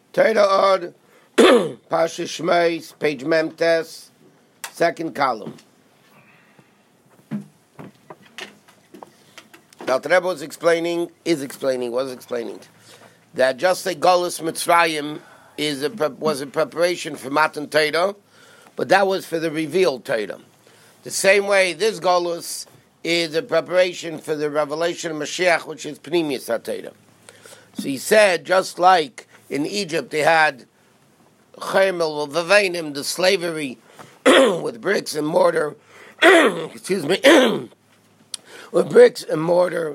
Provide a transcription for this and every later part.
Torah Od, Pasha Shmeis, page Memtes, second column. Now, the Rebbe was explaining that just like Golus Mitzrayim was a preparation for Matan Torah, but that was for the revealed Torah. The same way this Golus is a preparation for the revelation of Mashiach, which is Pnimius HaTorah. So he said, just like in Egypt they had Chemel Vavainim, the slavery with bricks and mortar, excuse me, with bricks and mortar,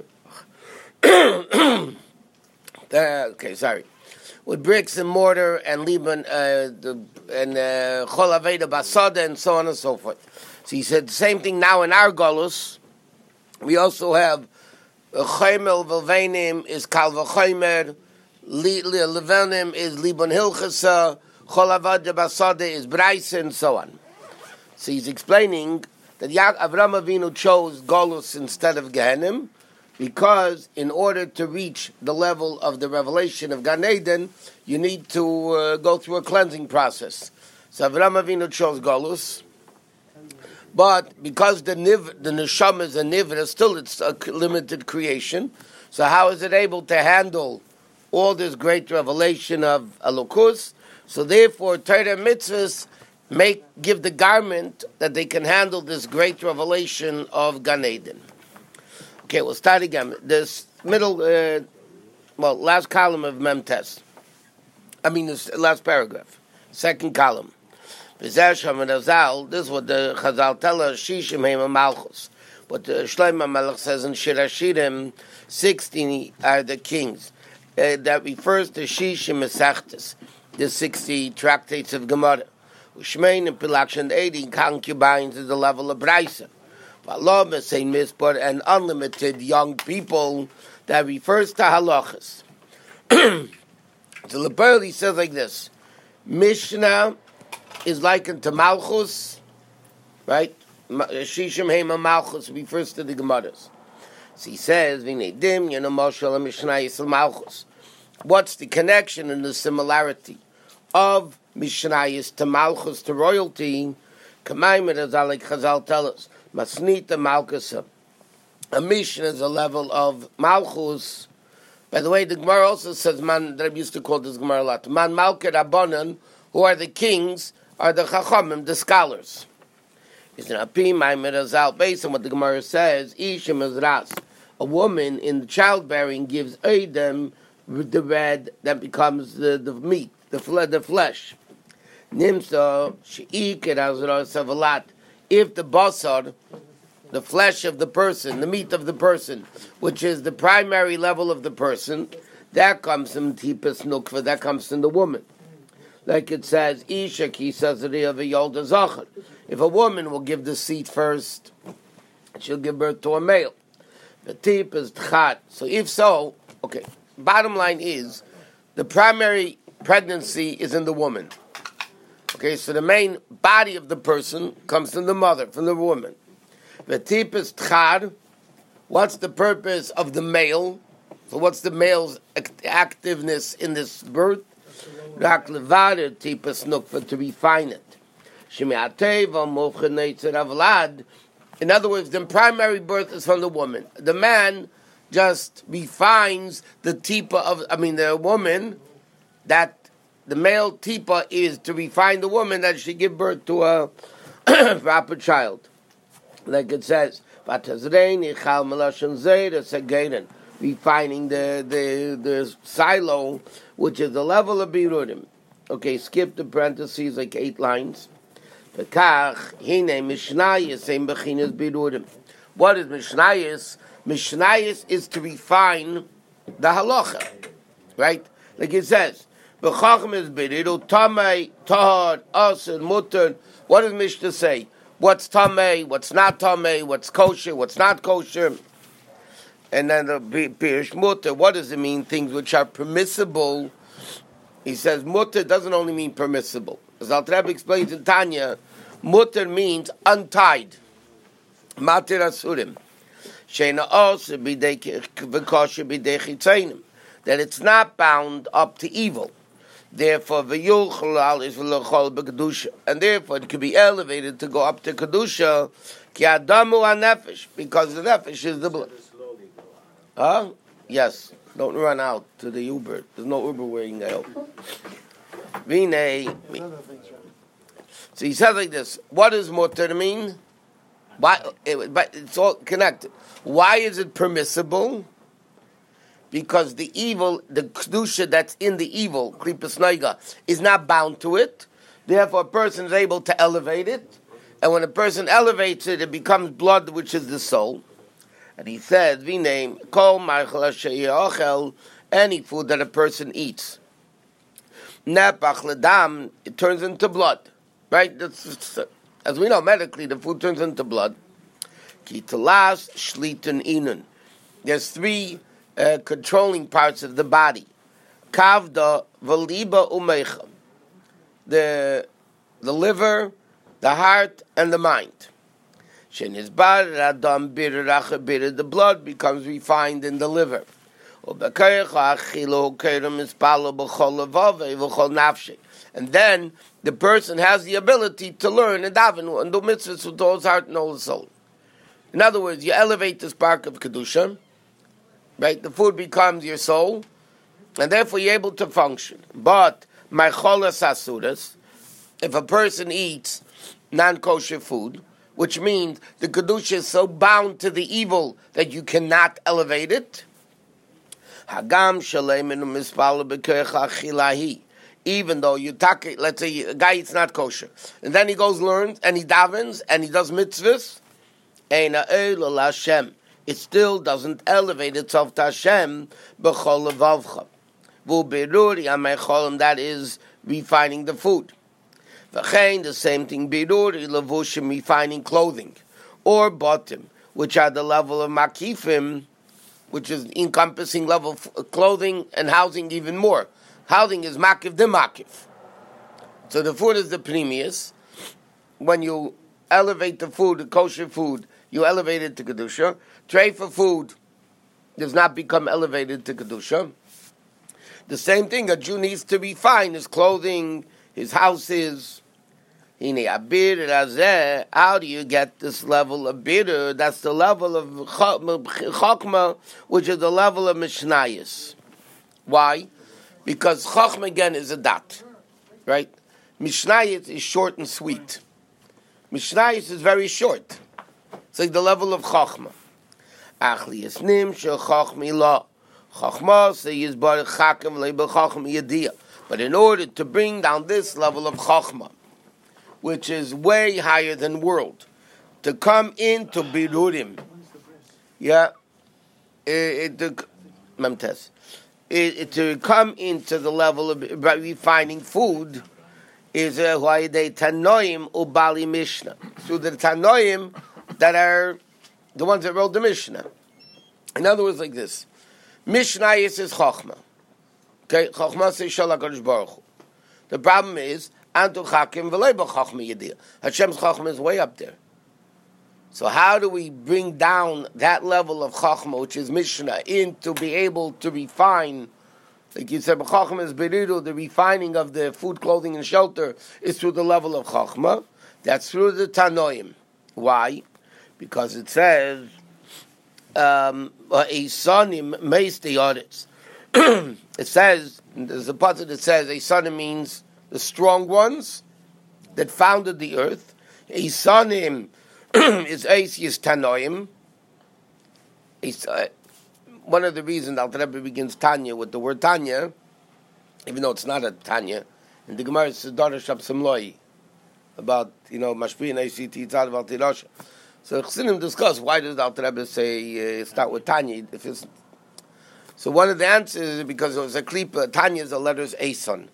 with bricks and mortar and Liban, Chol Aveda Basada, and so on and so forth. So he said the same thing now in our Golus. We also have Chemel Vavainim is Kal V'Chomer, Levanim is Liban Hilchasa, Chol Aveda Basada is Braisa, and so on. So he's explaining that Avraham Avinu chose Golus instead of Gehenim because in order to reach the level of the revelation of Gan Eden, you need to go through a cleansing process. So Avraham Avinu chose Golus, but because the Neshama is a Nivra, still it's a limited creation, so how is it able to handle all this great revelation of Elokus? So therefore, Torah mitzvahs give the garment that they can handle this great revelation of Gan Eden. Okay, we'll start again. This last column of Memtes. This last paragraph. Second column. This is what the Chazal tell us, Shishim Heima Malchus. What the Shlomo Melech says in Shir HaShirim, 60 are the kings. That refers to Shishim Mesachtes, the 60 tractates of Gemara. Ushmein and Pilakshan and 80 concubines is the level of Braisa. Valom is saying Mispor and unlimited young people that refers to halachas. So Leberli says like this: Mishnah is likened to Malchus, right? Shishim Hema Malchus refers to the Gemaras. So he says, V'neidim Moshel Mishnah Yisrael Malchus. What's the connection and the similarity of Mishnayis to Malchus, to royalty? Kamaimer, as like Chazal tell us, Masnita Malchusa. A Mishnah is a level of Malchus. By the way, the Gemara also says, man, that I used to call this Gemara a lot, Man Malker Rabbanan, who are the kings, are the Chachamim, the scholars. It's an Api Maimer Azal, based on what the Gemara says, Ishim Azras. A woman in the childbearing gives Edom the red that becomes the meat, the flesh. Nimsa she'ikir azra savalat. If the basar, the flesh of the person, the meat of the person, which is the primary level of the person, that comes from tipas nukva, that comes from the woman. Like it says, Isha ki sazriya v'yolda zachar. If a woman will give the seed first, she'll give birth to a male. The tip is tchat. So if so, okay. Bottom line is, the primary pregnancy is in the woman. Okay, so the main body of the person comes from the mother, from the woman. The tip is tchar. What's the purpose of the male? So what's the male's activeness in this birth? Rak levader tipus nukva, to refine it. In other words, the primary birth is from the woman. The man just refines the the woman, that the male tipa is to refine the woman that she give birth to a proper child. Like it says, refining the silo, which is the level of birudim. Okay, skip the parentheses, like 8 lines. What is Mishnayis? Mishnayis is to refine the halacha, right? Like it says, B'chacham is biridu, tamei, tahar, asr, mutter. What does Mishnah say? What's tamei, what's not tamei, what's kosher, what's not kosher? And then the pirish mutter, what does it mean? Things which are permissible. He says mutter doesn't only mean permissible. As Alter Rebbe explains in Tanya, mutter means untied. Matir asurim. Sheina also b'dei v'kosher b'dei chitzainim. That it's not bound up to evil. Therefore, v'yulchal is v'lochol b'kedusha, and therefore it can be elevated to go up to kedusha. Ki adamu hanefesh, because the nefesh is the blood. Huh? Yes. Don't run out to the Uber. There's no Uber where you can go. Vine. So he says like this. What does mutter mean? Why? But it's all connected. Why is it permissible? Because the evil, the kedusha that's in the evil, klipas noiga, is not bound to it. Therefore, a person is able to elevate it. And when a person elevates it, it becomes blood, which is the soul. And he said, "V'name kol marchel she'yochel," any food that a person eats. Nepach ledam, it turns into blood, right? That's, as we know medically, the food turns into blood. Ki telas shlitun inun. There's three controlling parts of the body: kavda, v'liba, umecha. The liver, the heart, and the mind. The blood becomes refined in the liver. And then the person has the ability to learn and daven and do mitzvahs with all his heart and all his soul. In other words, you elevate the spark of kedusha, right? The food becomes your soul, and therefore you're able to function. But my cholas asuras, if a person eats non-kosher food, which means the kedusha is so bound to the evil that you cannot elevate it. Even though you take, let's say a guy eats not kosher, and then he goes learns and he davens and he does mitzvahs, it still doesn't elevate itself to Hashem. That is refining the food. The same thing, biruri levushim, refining clothing, or bottom, which are the level of makifim, which is encompassing level of clothing and housing even more. Housing is makif de makif. So the food is the premius. When you elevate the food, the kosher food, you elevate it to kedusha. Tray for food does not become elevated to kedusha. The same thing, a Jew needs to refine his clothing, his houses. How do you get this level of bitter? That's the level of chokmah, which is the level of mishnayos. Why? Because chokmah again is a dat, right? Mishnayos is short and sweet. Mishnayos is very short. It's like the level of chokmah. Achlias nim shel chokmah la. Chokmah says bar chakim leibel chokmah yediyah. But in order to bring down this level of chokmah, which is way higher than world, to come into birurim, to come into the level of refining food is why they tanoim ubali mishnah. So the tanoim that are the ones that wrote the mishnah. In other words, like this: Mishnah is chokhmah. Okay, chokhmah says shalach HaKadosh Baruch Hu. The problem is Antu Chakim v'leiba Chachma Yediyah. Hashem's Chachma is way up there. So how do we bring down that level of Chachma, which is Mishnah, in to be able to refine, like you said, Chachma is Beridu, the refining of the food, clothing, and shelter is through the level of Chachma. That's through the Tanoim. Why? Because it says, a sonim meis the audits. It says, there's a part that says, a sonim means the strong ones that founded the earth. Isanim is Eisius Tanoim. One of the reasons Alter Rebbe begins Tanya with the word Tanya, even though it's not a Tanya, in the Gemara it's Darash Samloi about, Mashpi and ACT Tzad Val Tirasha. So Chassidim discuss why does Alter Rebbe say start with Tanya if it's. So one of the answers is because it was a klipa. Tanya is the letters Eison.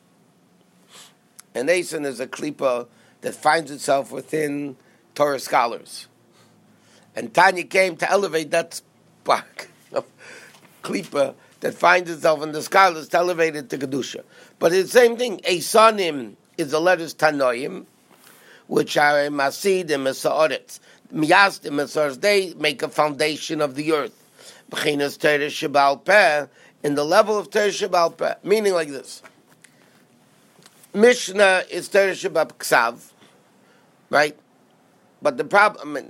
And Eison is a klipa that finds itself within Torah scholars. And Tanya came to elevate that spark of klipa that finds itself in the scholars to elevate it to Kedusha. But it's the same thing. Eisonim is the letters Tanoim, which are Masid and Mesaoretz. Miyast and Mesaoretz, they make a foundation of the earth. B'chinas Torah Shebal Peh, in the level of Torah Shebal Peh. Meaning like this. Mishnah is Torah Shabbat Ksav, right? But the problem, I mean,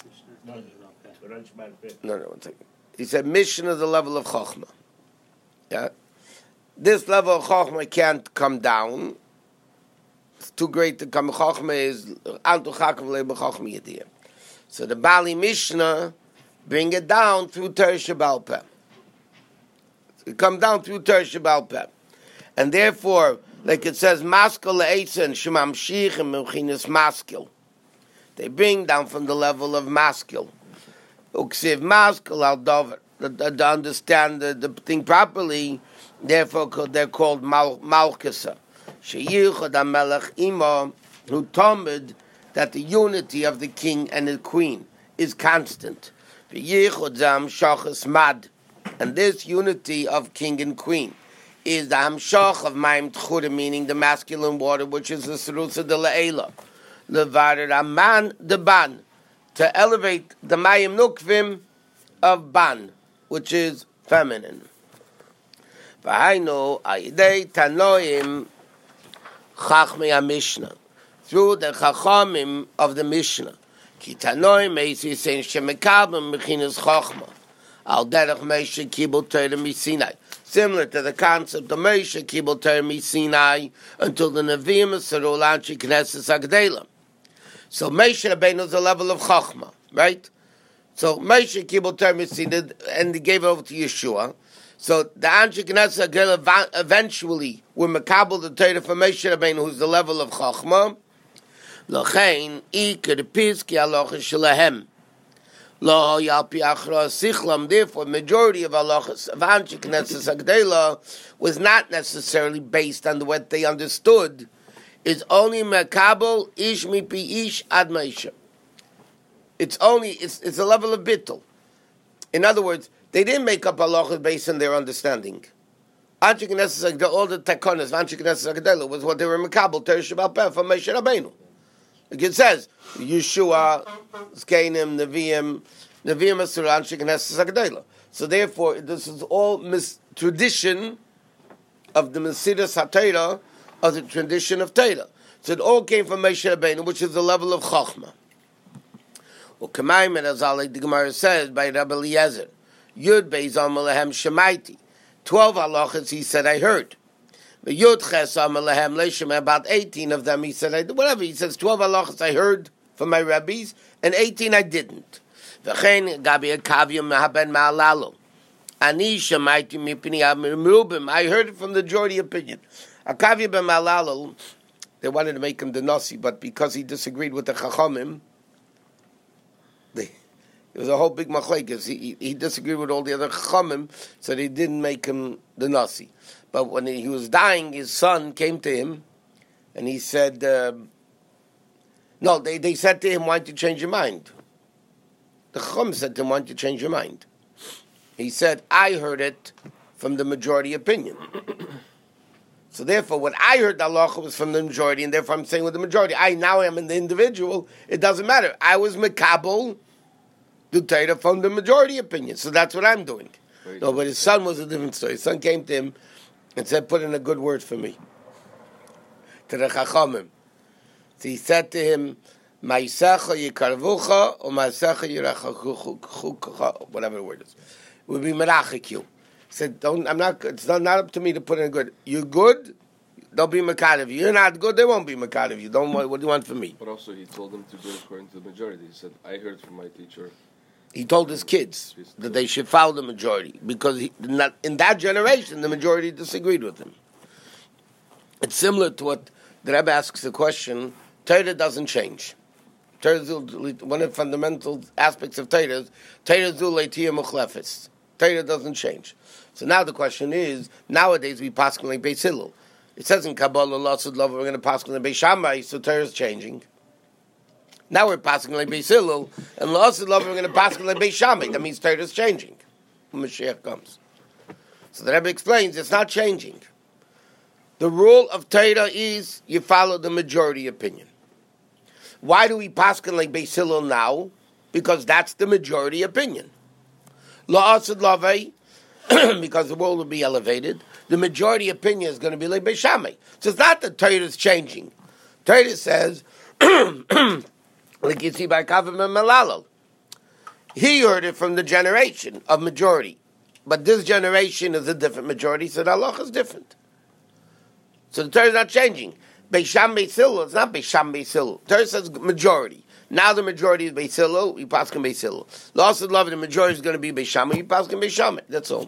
no, one second. He said Mishnah is the level of Chochmah. Yeah, this level of Chochmah can't come down. It's too great to come. Chochmah is Antu Chakav Leba Chochmah Yediyah. So the Bali Mishnah bring it down through Torah Shebaal Peh. It come down through Torah Shebaal Peh, and therefore, like it says, Maskil le'eisen shemam shichim memchinas maskil. They bring down from the level of maskil. Uksiv maskil al dover. To understand the thing properly, therefore they're called malchasa. Sheyichad hamelech imo, who told that the unity of the king and the queen is constant. V'yichad zam shachas mad, and this unity of king and queen is the hamshach of mayim tchura, meaning the masculine water, which is the serusa de la'ela. Levarer aman de ban, to elevate the mayim nukvim of ban, which is feminine. V'hainu ayidei tanoim chachmei HaMishnah, through the chachamim of the Mishnah. Ki tanoim meisi saying shemekabim mechinas chachma al derech Moshe kibul Torah miSinai, similar to the concept of Moshe kibul Torah miSinai until the Nevi'im saru lanchi knesses agdela. So Moshe Rabbeinu is a level of chachma, right? So Moshe kibul Torah miSinai, and he gave it over to Yeshua. So the Anshe Knesset Agdela eventually were makabel the Torah for Moshe Rabbeinu, who's the level of chachma. L'chein ikar piski halacha shelahem. Lo yalpi achra sichlam. Therefore, majority of halachas of Anshe Knesset Agdela was not necessarily based on what they understood. It's only makabel ish mipi ish ad Moshe. It's a level of bittul. In other words, they didn't make up halachas based on their understanding. Anshe Knesset Agdela, all the takonas of Anshe Knesset Agdela was what they were makabel Torah Shebaal Peh from Moshe Rabbeinu. Like it says, Yeshua, Zkenim, Nevi'im Asur Anshe Knesset Agdela. So therefore, this is all tradition of the Mesidas HaTorah, of the tradition of Torah. So it all came from Moshe Rabbeinu, which is the level of Chachma. Well, Kamaim and Azalei, the Gemara says by Rabbi Eliezer, Yud Beis Amalehem Shemaiti. 12 halachas, he said, I heard. But Yud Ches Amalehem Leishem, about 18 of them, he said, I did. Whatever, he says, 12 halachas I heard from my rabbis, and 18 I didn't. V'chein Gabi Akavim Haben Ma'alalo. Ani Shemaiti Mipini Amrubim. I heard it from the majority opinion. Akavim Ben Ma'alalo, they wanted to make him the Nasi, but because he disagreed with the Chachamim, it was a whole big machlekes. He disagreed with all the other chachamim, so they didn't make him the nasi. But when he was dying, his son came to him, and he said, they said to him, why don't you change your mind? The chacham said to him, why don't you change your mind? He said, I heard it from the majority opinion. So therefore, when I heard the halacha was from the majority, and therefore I'm saying with the majority, now I am in the individual, it doesn't matter. I was mekabel the Torah from the majority opinion. So that's what I'm doing. No, but his son was a different story. His son came to him and said, put in a good word for me. To the Chachamim. So he said to him, Ma'isecha yikarvucha or Ma'isecha yirachachucha, whatever the word is. It would be merachik you. He said, it's not up to me to put in a good. You're good, they'll be mekad of you. You're not good, they won't be mekad of you. What do you want from me? But also he told them to do it according to the majority. He said, I heard from my teacher. He told his kids that they should follow the majority because in that generation, the majority disagreed with him. It's similar to what the Rebbe asks the question, Torah doesn't change. Torah is one of the fundamental aspects of Torah is Torah doesn't change. So now the question is, nowadays we paskin like Beis Hillel. It says in Kabbalah, Lasud Love, we're going to paskin like Beis Shammai, so Torah is changing. Now we're passing like Beis Hillel, and Lasud Love, we're going to pass like Beis Shammai. That means Torah is changing when Mashiach comes. So the Rebbe explains it's not changing. The rule of Torah is you follow the majority opinion. Why do we paskin like Beis Hillel now? Because that's the majority opinion. La'asud Lavei, because the world will be elevated, the majority opinion is going to be like Beis Shammai. So it's not that Torah is changing. Torah says, like you see by Kavim and Malalo, he heard it from the generation of majority. But this generation is a different majority, so the halacha is different. So the Torah is not changing. Beis Shammai Beis Hillel, it's not Beis Shammai Beis Hillel. Torah says majority. Now the majority is Beis Hillel, we pass on Beis Hillel. Lost of love, the majority is going to be Beis Shammai, we pass on Beis Shammai. That's all.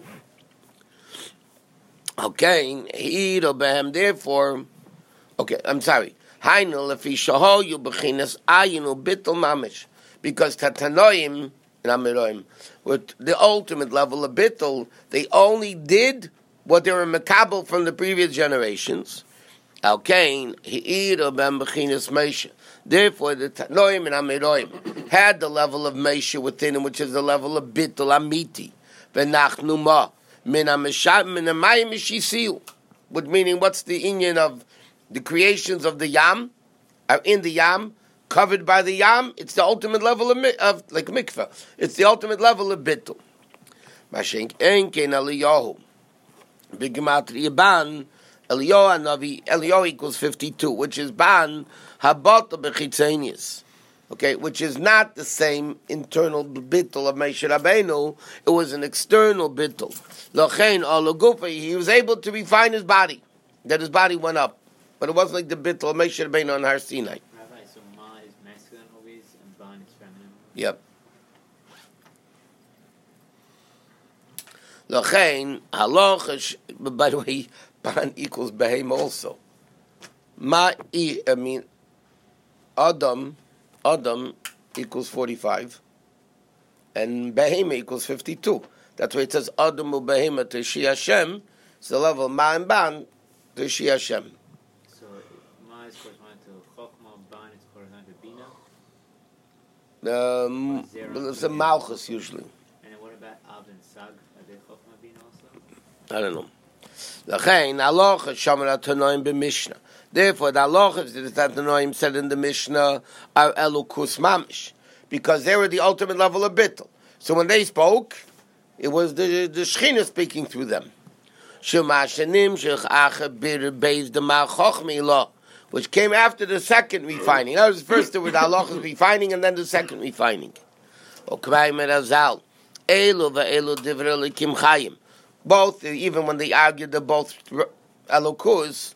Okay, therefore, okay, I'm sorry. Because Tatanoim and Amiroim, with the ultimate level of Bittul, they only did what they were makabel from the previous generations. Therefore, the Tanoim and Amiroim had the level of Meisha within them, which is the level of Bittul Amiti. Which meaning, what's the inyan of the creations of the Yam? Are in the Yam, covered by the Yam. It's the ultimate level of like mikveh. It's the ultimate level of Bittul. Mashenk enkein Eliyahu. Big gematria ban. Eliyahu Navi. Eliyahu equals 52, which is ban habata bechitzenius. Okay, which is not the same internal bittul of Moshe Rabbeinu. It was an external bittul. Lochein alagufa. He was able to refine his body. That his body went up. But it wasn't like the bittul of Moshe Rabbeinu on Har Sinai. Rabbi, so Ma is masculine always and Ban is feminine? Yep. L'chein, haloch, by the way, Ban equals Behem also. Adam equals 45, and Behema equals 52. That's why it says Adam u Behema to Shi Hashem. It's the level of Ma and Ban to Shi Hashem. So Ma is corresponding to Chokmah, Ban is corresponding to Bina? It's a Malchus usually. And then what about Av and Sag? Are they Chokmah, Bina also? I don't know. L'chein, halacha shamar Tanoim b'Mishnah. Therefore, the halachas that the Tanoim said in the Mishnah are elukus mamish, because they were the ultimate level of bittul. So when they spoke, it was the Shechina speaking through them. Which came after the second refining. That was first there was the halachas refining, and then the second refining. Both, even when they argued, they're both elokus.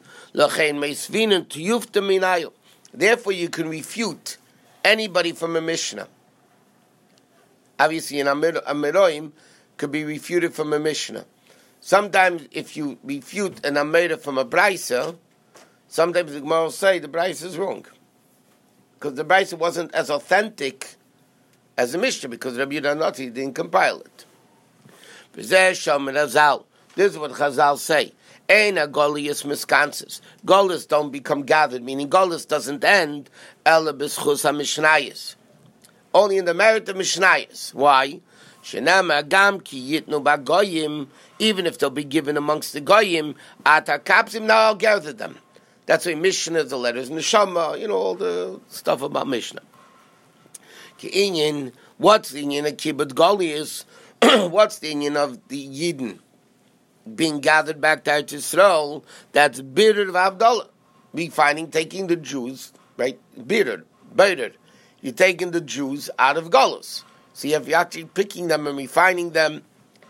Therefore, you can refute anybody from a Mishnah. Obviously, an Amiroim could be refuted from a Mishnah. Sometimes, if you refute an Amira from a Brisa, sometimes the Gemara will say the Brisa is wrong. Because the Brisa wasn't as authentic as the Mishnah, because Rabbi Yehuda Nati didn't compile it. This is what Chazal say. Eina Goliath miskansis. Goliath don't become gathered, meaning Goliath doesn't end ela b'schus ha-mishnayis. Only in the merit of mishnayis. Why? Shenama agam ki yitnu b'goyim. Even if they'll be given amongst the goyim, atakapsim, now I'll gather them. That's why Mishnah, the letters, Neshama, all the stuff about Mishnah. Ki inyan, what's the inyan of kibbutz Goliath? What's the inyan of the Yidden being gathered back to Eretz Yisrael? That's bitter of Havdalah. Taking the Jews, right? Bitter. You're taking the Jews out of Golus. So you're actually picking them and refining them.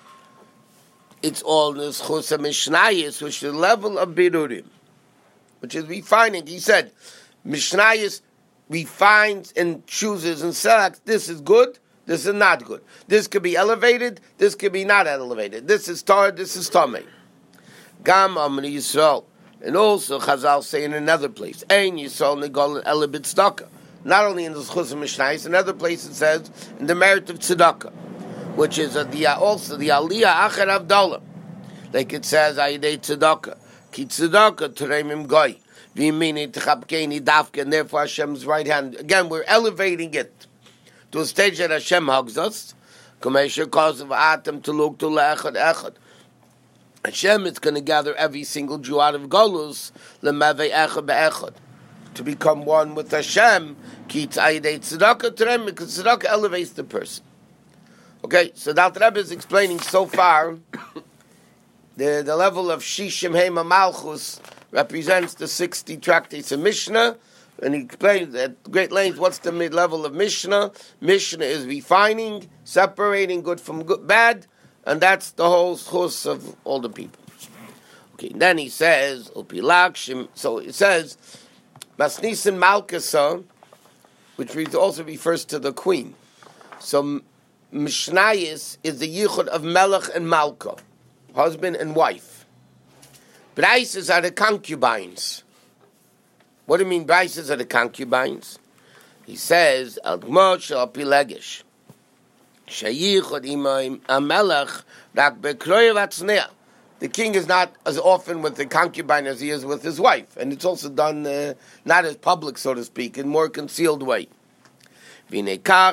It's all this Chus HaMishnayis, which is the level of Birurim, which is refining. He said, Mishnayis refines and chooses and selects, this is good, this is not good. This could be elevated, this could be not elevated. This is Tar, this is Tamei. Gam Amri Yisrael. And also Chazal say in another place, Ein Yisrael Negol Elibit Tzedakah. Not only in the Chus HaMishnayis, another place it says, in the merit of Tzedakah, which is also the Aliyah Acher Havdalah. Like it says, Ayidei Tzedakah. Ki Tzedakah Tereimim Goy. V'imini T'chabkeini Dafka. And therefore Hashem's right hand. Again, we're elevating it to a stage that Hashem hugs us. Kamesha cause of Atam to look to Le'echad Echad. Hashem is going to gather every single Jew out of Golus, Lemavei Echad Be'echad, to become one with Hashem. Ki Tzayidei Tzedakah Tereimim, because Tzedakah elevates the person. Okay, so the Alter Rebbe is explaining so far the level of Shishim Hema Malchus represents the 60 tractates of Mishnah, and he explains at great length what's the mid-level of Mishnah. Mishnah is refining, separating good from good, bad, and that's the whole source of all the people. Okay, then he says, Upilakshim, so it says, Masnisin Malkasa, which also refers to the queen. So Mishnayis is the yichud of Melech and Malka, husband and wife. Braises are the concubines. What do you mean braises are the concubines? He says, Al-Gmor shel Pilegish, Sheyichud imay Melech rak bekroyev atzneah. The king is not as often with the concubine as he is with his wife. And it's also done not as public, so to speak, in more concealed way. In other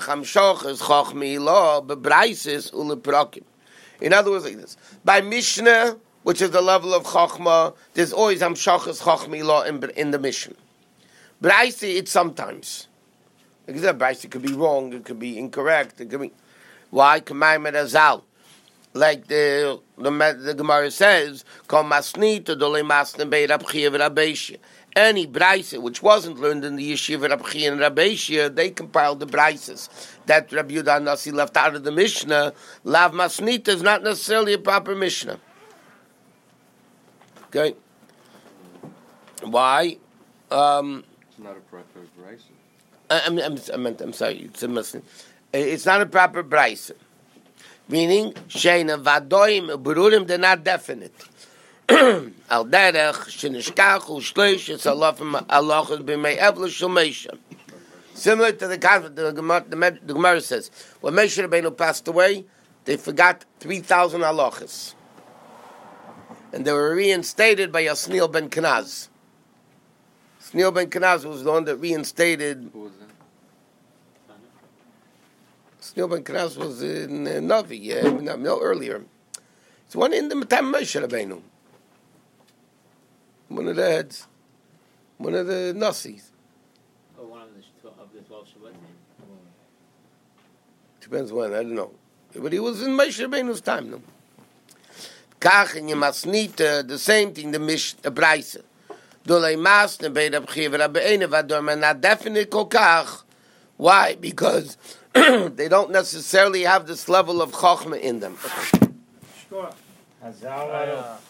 words, like this. By Mishnah, which is the level of Chochmah, there's always Hamshachas Chochmi law in the Mishnah. Braise, it's sometimes. Because that Braise could be wrong, it could be incorrect, it could be... Why? K'mayim Razal. Like the Gemara says, any Braise which wasn't learned in the Yeshiva Rab Chia and Rabbi Shia, they compiled the Braises that Rabbi Yudah Nasi left out of the Mishnah. Lav Masnita is not necessarily a proper Mishnah. Okay? Why? It's not a proper Braise. I'm sorry. It's not a proper Braise. Meaning, Sheina Vadoim Berurim, they're not definite. Al derech shenishkachu shleish alafim alachos b'mei evla shel. Similar to the concept the Gemara says, when Moshe Rabbeinu passed away, they forgot 3,000 halachos, and they were reinstated by Yasniel ben Kenaz. Yasniel ben Kenaz was the one that reinstated. Who was that? Yasniel ben Kenaz was in Navi, no earlier. It's one in the time of Moshe Rabbeinu. One of the heads, one of the Nasis. Oh, one of the 12 Shabbat. Depends when, I don't know. But he was in Moshe Rabbeinu's time, no? Kach and Yemasnita, the same thing, the Braise. Dolei Masne, Beid Abchiv, Rabbeinu, Vadorma, not definite Kokach. Why? Because they don't necessarily have this level of Chochmah in them. Sure.